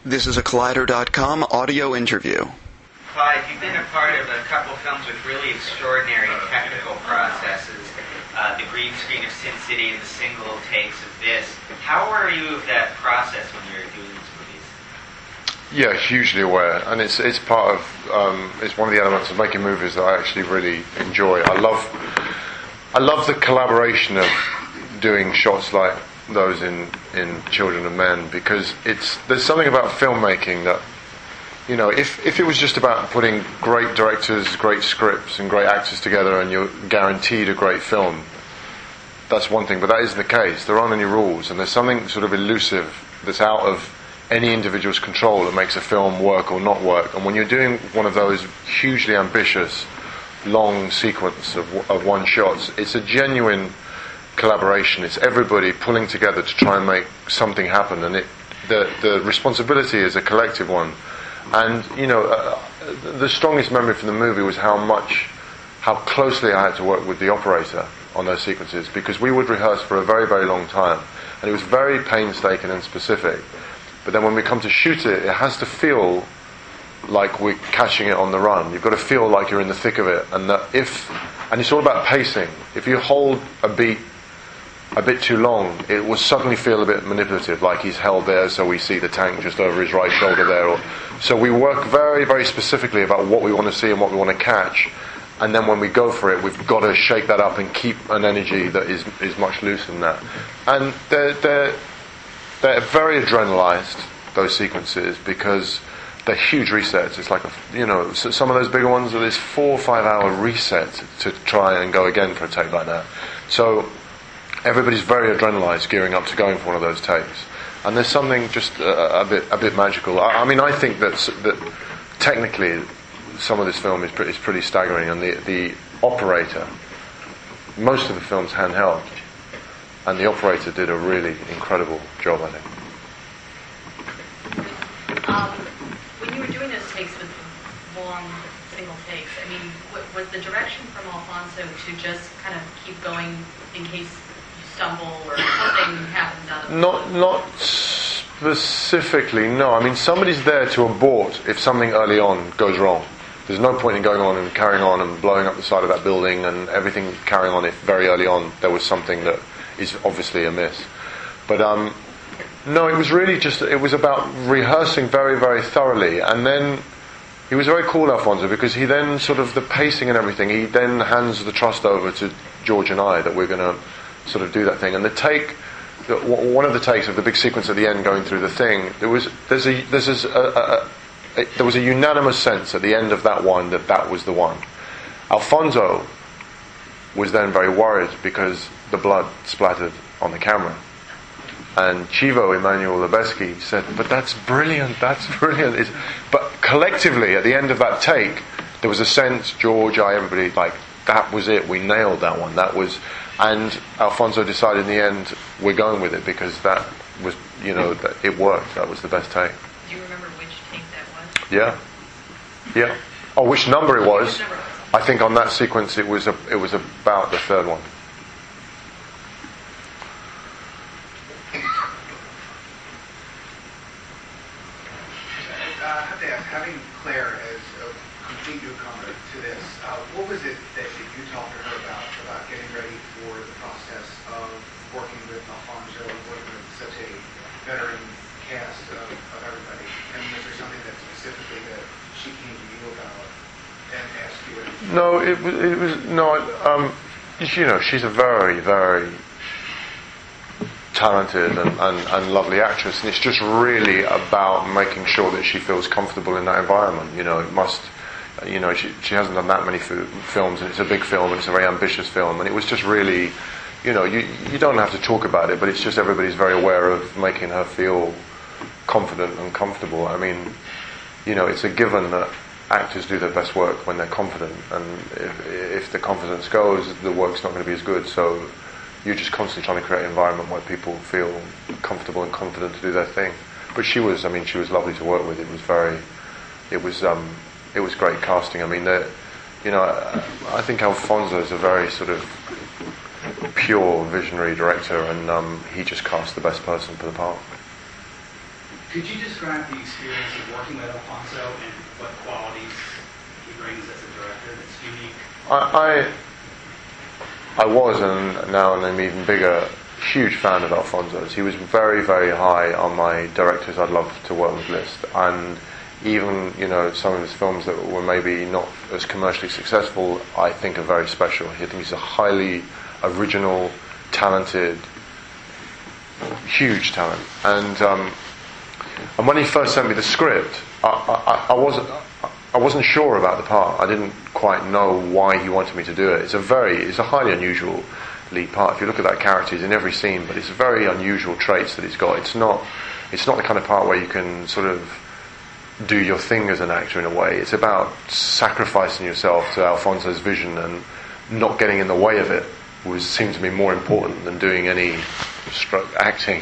This is a Collider.com audio interview. Clive, you've been a part of a couple films with really extraordinary technical processes. The green screen of Sin City and the single takes of this. How are you of that process when you're doing these movies? Yeah, hugely aware, and it's part of it's one of the elements of making movies that I actually really enjoy. I love the collaboration of doing shots like those in Children of Men, because there's something about filmmaking that, you know, if it was just about putting great directors, great scripts and great actors together and you're guaranteed a great film, that's one thing, but that isn't the case. There aren't any rules, and there's something sort of elusive that's out of any individual's control that makes a film work or not work. And when you're doing one of those hugely ambitious long sequence of one shots, it's a genuine collaboration. It's everybody pulling together to try and make something happen, and the responsibility is a collective one. And you know, the strongest memory from the movie was how closely I had to work with the operator on those sequences, because we would rehearse for a very, very long time, and it was very painstaking and specific. But then when we come to shoot it, it has to feel like we're catching it on the run. You've got to feel like you're in the thick of it, and it's all about pacing. If you hold a beat a bit too long, it will suddenly feel a bit manipulative, like he's held there so we see the tank just over his right shoulder there. So we work very, very specifically about what we want to see and what we want to catch, and then when we go for it, we've got to shake that up and keep an energy that is much looser than that. And they're very adrenalized, those sequences, because they're huge resets. It's like some of those bigger ones are this 4 or 5 hour reset to try and go again for a take like that. So everybody's very adrenalized gearing up to going for one of those takes, and there's something just a bit magical. I mean, I think that technically some of this film is pretty staggering, and the operator, most of the film's handheld, and the operator did a really incredible job, I think. When you were doing those takes with long single takes, I mean, was the direction from Alfonso to just kind of keep going in case stumble or something happens out of not specifically, no. I mean, somebody's there to abort if something early on goes wrong. There's no point in going on and carrying on and blowing up the side of that building and everything carrying on if very early on there was something that is obviously amiss. But no, it was really just, it was about rehearsing very, very thoroughly. And then he was very cool, Alfonso, because he then sort of, the pacing and everything, he then hands the trust over to George and I that we're going to sort of do that thing. And the take, one of the takes of the big sequence at the end going through the thing, there was a unanimous sense at the end of that one that was the one. Alfonso was then very worried because the blood splattered on the camera. And Chivo Emmanuel Lubezki said, but that's brilliant. But collectively, at the end of that take, there was a sense, George, everybody, like, that was it. We nailed that one. And Alfonso decided in the end, we're going with it, because that was, that it worked. That was the best take. Do you remember which take that was? Yeah. Oh, which number it was? I think on that sequence it was about the third one. I have to ask, having Claire as a complete newcomer to this, what was it that you talked to her about getting ready for the process of working with Alfonso and working with such a veteran cast of everybody? And was there something that specifically that she came to you about and asked you? No, it was no. She's a very, very talented and lovely actress, and it's just really about making sure that she feels comfortable in that environment. It must. She hasn't done that many films, and it's a big film, and it's a very ambitious film, and it was just really, you don't have to talk about it, but it's just everybody's very aware of making her feel confident and comfortable. I mean, it's a given that actors do their best work when they're confident, and if the confidence goes, the work's not going to be as good. So you're just constantly trying to create an environment where people feel comfortable and confident to do their thing. But she was lovely to work with. It was great casting. I mean, I think Alfonso is a very sort of pure visionary director, and he just cast the best person for the part. Could you describe the experience of working with Alfonso and what qualities he brings as a director that's unique? I was, and now I'm even bigger, huge fan of Alfonso's. He was very, very high on my directors I'd love to work with list, and even, you know, some of his films that were maybe not as commercially successful, I think are very special. I think he's a highly original, talented, huge talent. And when he first sent me the script, I wasn't sure about the part. I didn't quite know why he wanted me to do it. It's a highly unusual lead part. If you look at that character, he's in every scene, but it's very unusual traits that he's got. It's not the kind of part where you can sort of do your thing as an actor in a way. It's about sacrificing yourself to Alfonso's vision, and not getting in the way of it seemed to me more important than doing any acting.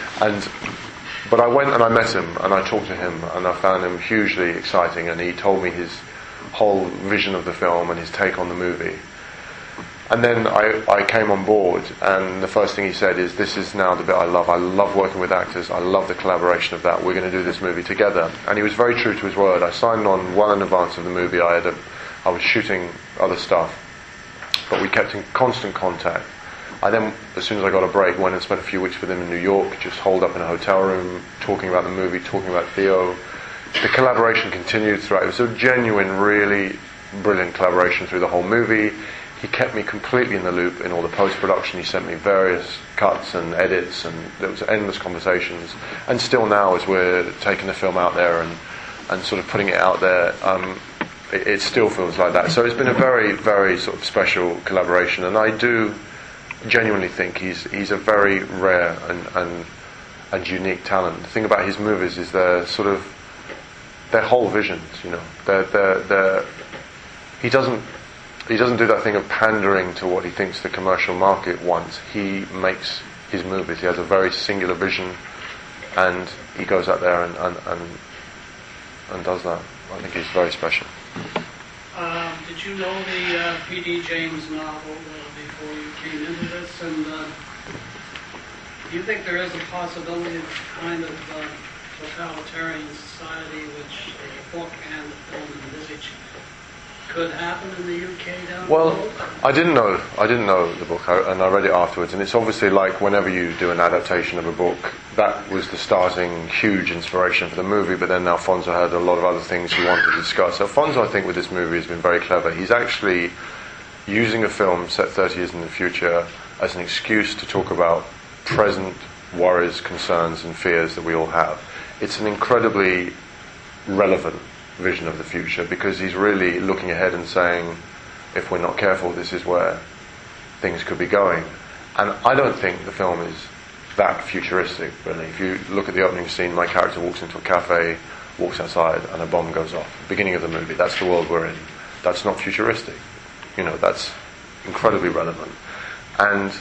But I went and I met him and I talked to him, and I found him hugely exciting, and he told me his whole vision of the film and his take on the movie. And then I came on board, and the first thing he said is, this is now the bit I love. I love working with actors. I love the collaboration of that. We're going to do this movie together. And he was very true to his word. I signed on well in advance of the movie. I was shooting other stuff, but we kept in constant contact. I then, as soon as I got a break, went and spent a few weeks with him in New York, just holed up in a hotel room, talking about the movie, talking about Theo. The collaboration continued throughout. It was a genuine, really brilliant collaboration through the whole movie. He kept me completely in the loop in all the post-production. He sent me various cuts and edits, and there was endless conversations. And still now, as we're taking the film out there and sort of putting it out there, it still feels like that. So it's been a very, very sort of special collaboration, and I do genuinely think he's a very rare and unique talent. The thing about his movies is they're whole visions, you know. He doesn't do that thing of pandering to what he thinks the commercial market wants. He makes his movies. He has a very singular vision, and he goes out there and does that. I think he's very special. Did you know the P.D. James novel before you came into this? And do you think there is a possibility of kind of totalitarian society which the book and the film envisage could happen in the UK down the road? Well, I didn't know the book, and I read it afterwards, and it's obviously like whenever you do an adaptation of a book, that was the starting huge inspiration for the movie, but then Alfonso had a lot of other things he wanted to discuss. Alfonso, I think, with this movie has been very clever. He's actually using a film set 30 years in the future as an excuse to talk about present worries, concerns, and fears that we all have. It's an incredibly relevant vision of the future, because he's really looking ahead and saying, if we're not careful, this is where things could be going. And I don't think the film is that futuristic, really. If you look at the opening scene, my character walks into a cafe, walks outside, and a bomb goes off. Beginning of the movie, that's the world we're in. That's not futuristic. You know, that's incredibly relevant. And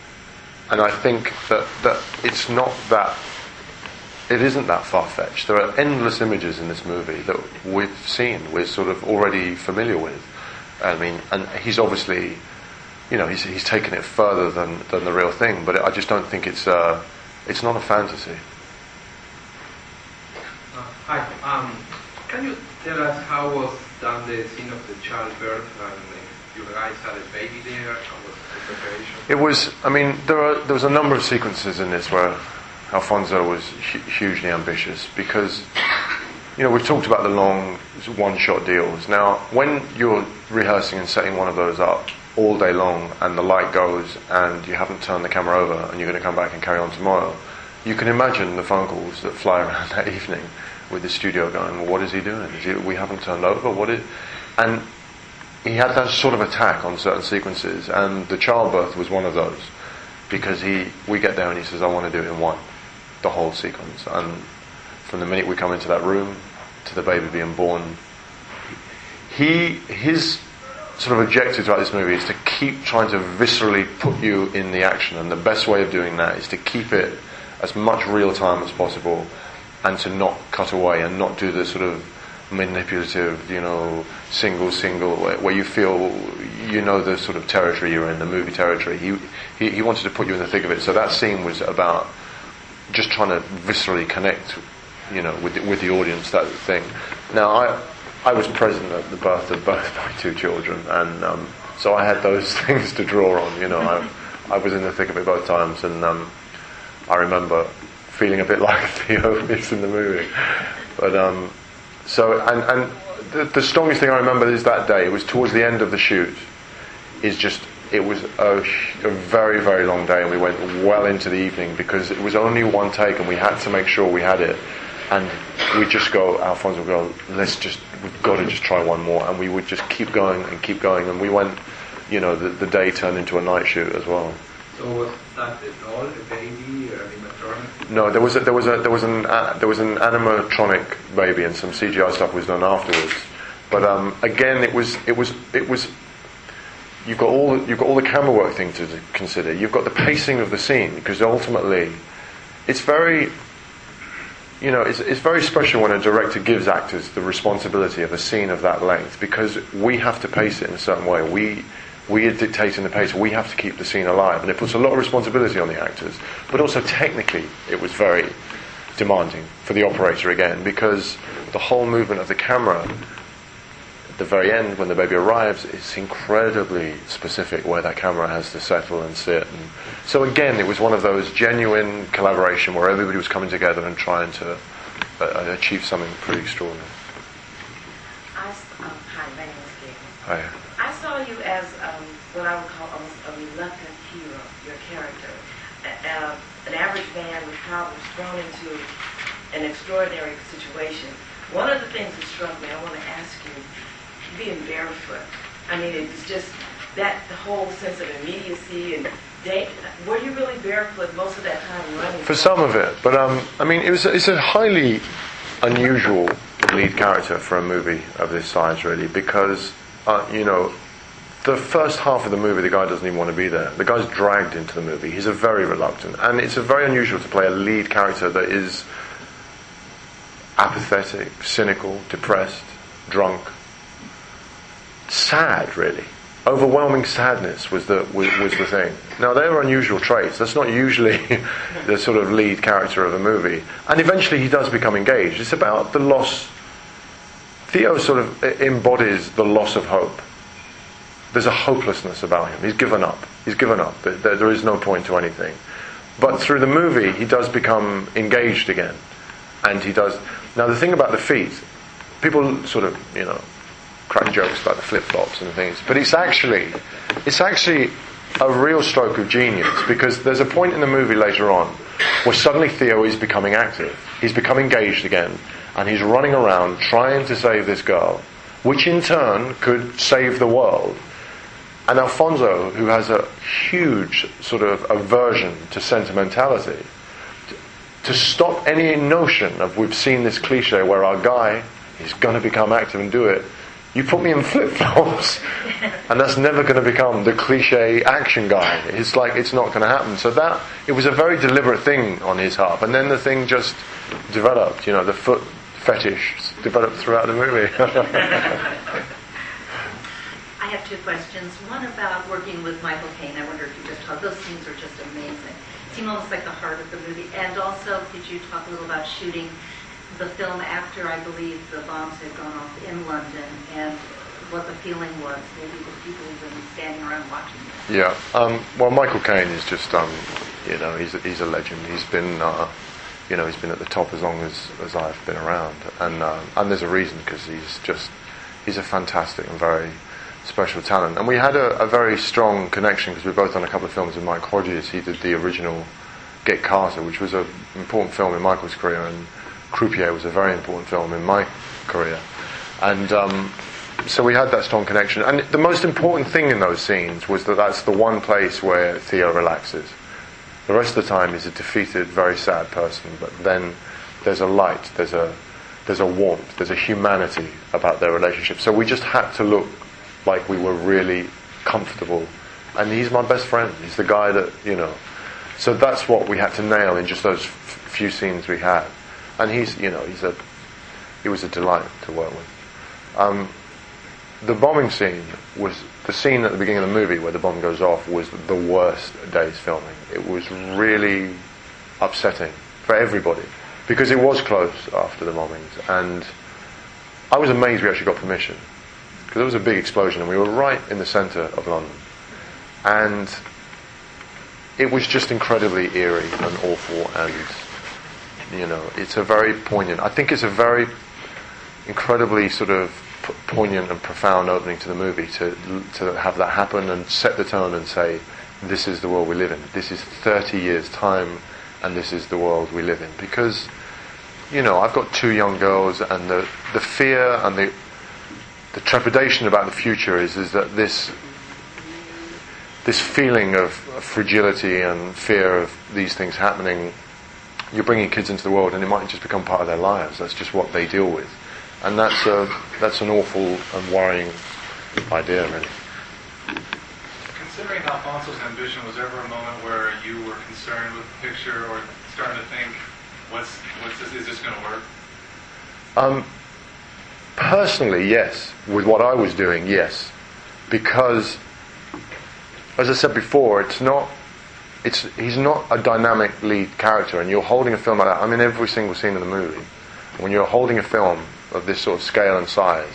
I think that it's not that, it isn't that far-fetched. There are endless images in this movie that we've seen, we're sort of already familiar with. I mean, and he's obviously, you know, he's taken it further than the real thing, but I just don't think it's not a fantasy. Hi. Can you tell us how was done the scene of the childbirth, and if you guys had a baby there? How was the preparation? It was, I mean, there was a number of sequences in this where Alfonso was hugely ambitious, because, you know, we've talked about the long one-shot deals. Now, when you're rehearsing and setting one of those up all day long, and the light goes, and you haven't turned the camera over, and you're going to come back and carry on tomorrow, you can imagine the phone calls that fly around that evening with the studio going, well, what is he doing? We haven't turned over? And he had that sort of attack on certain sequences, and the childbirth was one of those, because we get there and he says, I want to do it in one, the whole sequence. And from the minute we come into that room to the baby being born, his sort of objective throughout this movie is to keep trying to viscerally put you in the action, and the best way of doing that is to keep it as much real time as possible, and to not cut away and not do the sort of manipulative, you know, single where you feel you know the sort of territory you're in, the movie territory. He wanted to put you in the thick of it. So that scene was about just trying to viscerally connect with the audience, that thing. Now, I was present at the birth of both my two children, and so I had those things to draw on. I was in the thick of it both times, and I remember feeling a bit like Theo is in the movie. But the strongest thing I remember is that day. It was towards the end of the shoot. It was a very, very long day, and we went well into the evening because it was only one take, and we had to make sure we had it. And we'd just go, Alfonso would go, we've got to just try one more, and we would just keep going, and we went, the day turned into a night shoot as well. So was that the doll, the baby, or animatronic? No, there was an animatronic baby, and some CGI stuff was done afterwards. But again, it was. You've got all the camera work thing to consider. You've got the pacing of the scene, because ultimately, it's very. It's very special when a director gives actors the responsibility of a scene of that length, because we have to pace it in a certain way. We are dictating the pace. We have to keep the scene alive, and it puts a lot of responsibility on the actors. But also technically, it was very demanding for the operator again, because the whole movement of the camera at the very end, when the baby arrives, it's incredibly specific where that camera has to settle and sit. And so again, it was one of those genuine collaboration where everybody was coming together and trying to achieve something pretty extraordinary. Hi, my name is Gail. Hi. I saw you as what I would call almost a reluctant hero, your character. An average man with problems thrown into an extraordinary situation. One of the things that struck me, I want to ask you, being barefoot. I mean, it's just that the whole sense of immediacy and were you really barefoot most of that time running? For some of it, but it's a highly unusual lead character for a movie of this size, really, because the first half of the movie, the guy doesn't even want to be there. The guy's dragged into the movie. He's a very reluctant, and it's a very unusual to play a lead character that is apathetic, cynical, depressed, drunk, sad, really. Overwhelming sadness was the thing. Now, they're unusual traits. That's not usually the sort of lead character of a movie. And eventually he does become engaged. It's about the loss. Theo sort of embodies the loss of hope. There's a hopelessness about him. He's given up. There is no point to anything. But through the movie, he does become engaged again. And he does... Now, the thing about the feet, people sort of, crack jokes about the flip-flops and things, but it's actually a real stroke of genius, because there's a point in the movie later on where suddenly Theo is becoming active. He's become engaged again, and he's running around trying to save this girl, which in turn could save the world. And Alfonso, who has a huge sort of aversion to sentimentality, to stop any notion of, we've seen this cliche where our guy is going to become active and do it, you put me in flip-flops, and that's never going to become the cliche action guy. It's like, it's not going to happen. So it was a very deliberate thing on his part. And then the thing just developed, the foot fetish developed throughout the movie. I have two questions. One about working with Michael Caine. I wonder if you just talk. Those scenes are just amazing. Seem almost like the heart of the movie. And also, could you talk a little about shooting the film after, I believe, the bombs had gone off in London, and what the feeling was, maybe the people who've been standing around watching this? Yeah. Well, Michael Caine is just, he's a legend. He's been, he's been at the top as long as I've been around, and there's a reason, because he's a fantastic and very special talent. And we had a very strong connection, because we've both done a couple of films with Mike Hodges. He did the original Get Carter, which was an important film in Michael's career, and Croupier was a very important film in my career. And so we had that strong connection. And the most important thing in those scenes was that that's the one place where Theo relaxes. The rest of the time he's a defeated, very sad person, but then there's a light, there's a warmth, there's a humanity about their relationship. So we just had to look like we were really comfortable. And he's my best friend. He's the guy that, So that's what we had to nail in just those few scenes we had. And he was a delight to work with. The bombing scene was the scene at the beginning of the movie where the bomb goes off was the worst day's filming. It was really upsetting for everybody, because it was closed after the bombings, and I was amazed we actually got permission, because there was a big explosion and we were right in the centre of London, and it was just incredibly eerie and awful, and it's a very poignant, I think it's a very incredibly sort of poignant and profound opening to the movie to have that happen and set the tone and say, this is the world we live in, this is 30 years time, and this is the world we live in. Because I've got 2 young girls, and the fear and the trepidation about the future is that this feeling of fragility and fear of these things happening, you're bringing kids into the world and it might just become part of their lives. That's just what they deal with, and that's an awful and worrying idea, really. Considering Alfonso's ambition, was there ever a moment where you were concerned with the picture or starting to think, is this going to work? Personally, yes. With what I was doing, yes. Because, as I said before, he's not a dynamic lead character, and you're holding a film like that. I mean, every single scene in the movie, when you're holding a film of this sort of scale and size,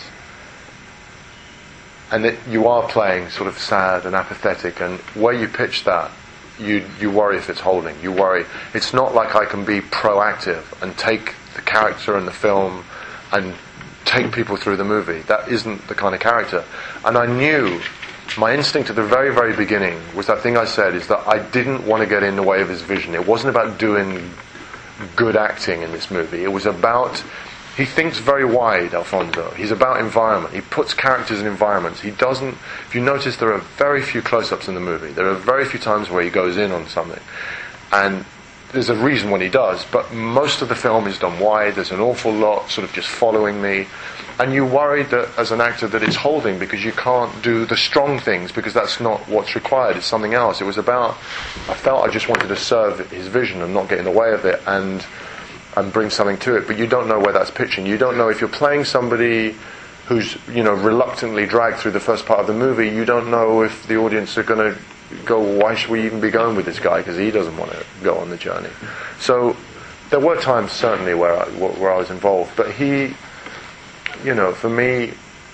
and that you are playing sort of sad and apathetic, and where you pitch that, you worry if it's holding. You worry. It's not like I can be proactive and take the character and the film and take people through the movie. That isn't the kind of character. And I knew, my instinct at the very, very beginning was that thing I said, is that I didn't want to get in the way of his vision. It wasn't about doing good acting in this movie. It was about, he thinks very wide, Alfonso. He's about environment. He puts characters in environments. He doesn't, if you notice, there are very few close-ups in the movie. There are very few times where he goes in on something. And there's a reason when he does, but most of the film is done wide. There's an awful lot sort of just following me. And you worried that, as an actor, that it's holding because you can't do the strong things, because that's not what's required. It's something else. It was about, I felt I just wanted to serve his vision and not get in the way of it and bring something to it. But you don't know where that's pitching. You don't know if you're playing somebody who's, reluctantly dragged through the first part of the movie. You don't know if the audience are going to go, why should we even be going with this guy, because he doesn't want to go on the journey. So there were times certainly where I was involved, but he, for me,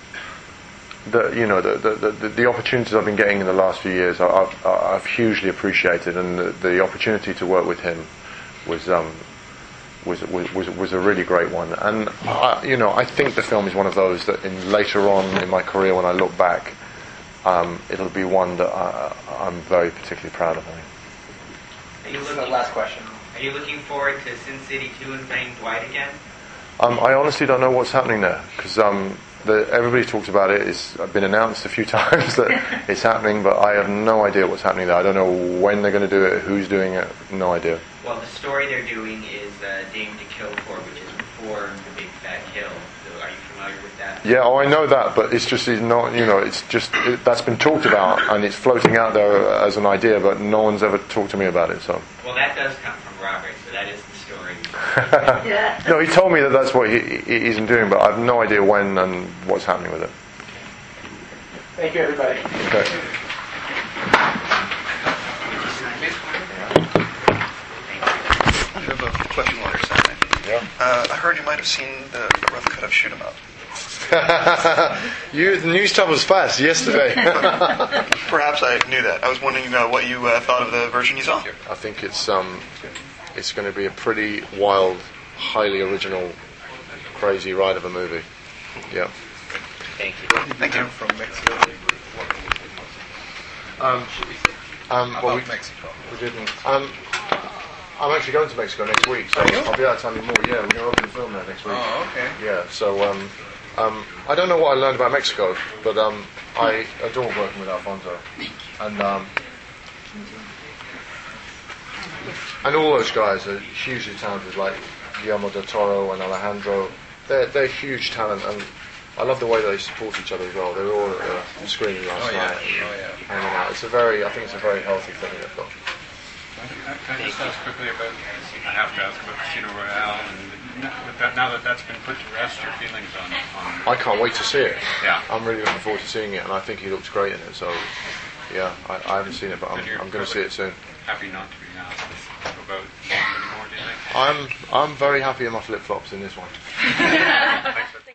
the opportunities I've been getting in the last few years, I've hugely appreciated, and the opportunity to work with him was a really great one. And I think the film is one of those that later on in my career, when I look back, it'll be one that I'm very particularly proud of. This is the last question. Are you looking forward to Sin City 2 and playing Dwight again? I honestly don't know what's happening there, because everybody talks about it. It's been announced a few times that it's happening, but I have no idea what's happening there. I don't know when they're going to do it, who's doing it, no idea. Well, the story they're doing is Dame to Kill For, which is before the Big Fat Kill. So are you familiar with that? Yeah, I know that, but it's not, that's been talked about, and it's floating out there as an idea, but no one's ever talked to me about it, so. Well, that does come from Robert, so that is the story. No, he told me that that's what he's doing, but I have no idea when and what's happening with it. Thank you, everybody. Okay. I have a question while you're signing. Yeah. I heard you might have seen the rough cut of Shoot 'Em Up. The news travels fast. Yesterday. Perhaps I knew that. I was wondering what you thought of the version you saw. I think it's going to be a pretty wild, highly original, crazy ride of a movie. Yeah. Thank you. Thank you. From Mexico. Well, we didn't. I'm actually going to Mexico next week, so I'll be able to tell you more. Yeah, we're going to open the film there next week. Oh, okay. Yeah, so I don't know what I learned about Mexico, but I adore working with Alfonso, and all those guys are hugely talented, like Guillermo del Toro and Alejandro. They're huge talent, and I love the way they support each other as well. They were all at the screening last night, hanging out. I think it's a very healthy thing they've got. Can I just ask quickly about, I have to ask about Casino Royale, and now that that's been put to rest, your feelings on I can't wait to see it. Yeah. I'm really looking forward to seeing it, and I think he looks great in it, so yeah, I haven't seen it, but I'm going to see it soon. happy not to be asked about anymore? do you think? I'm very happy in my flip flops in this one.